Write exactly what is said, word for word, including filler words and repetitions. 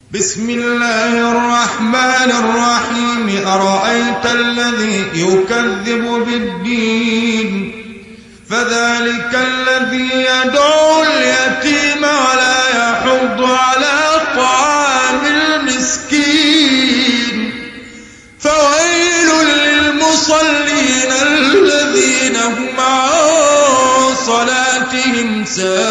بسم الله الرحمن الرحيم أرأيت الذي يكذب بالدين فذلك الذي يدعو اليتيم ولا يحض على طعام المسكين فويل للمصلين الذين هم عن صلاتهم ساهون